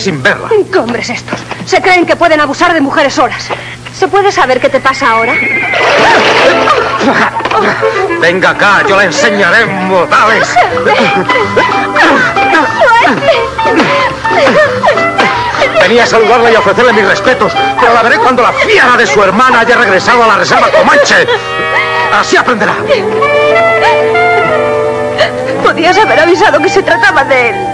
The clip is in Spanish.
sin verla. ¿Qué hombres estos? Se creen que pueden abusar de mujeres solas. ¿Se puede saber qué te pasa ahora? Venga acá, yo le enseñaré modales. Venía a saludarla y a ofrecerle mis respetos, pero la veré cuando la fiera de su hermana haya regresado a la reserva Comanche. Así aprenderá. Podías haber avisado que se trataba de él.